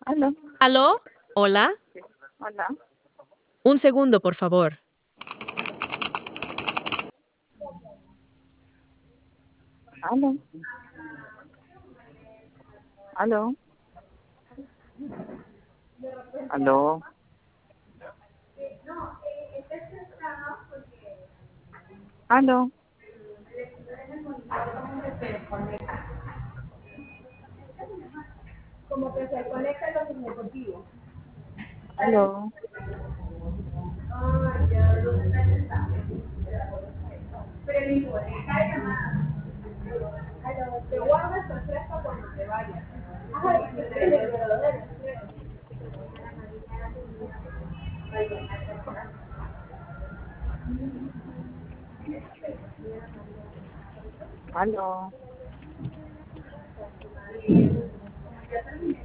Aló, ¿Aló? Hola. sí, hola, Un segundo, por favor. aló, aló, aló, aló, aló, aló.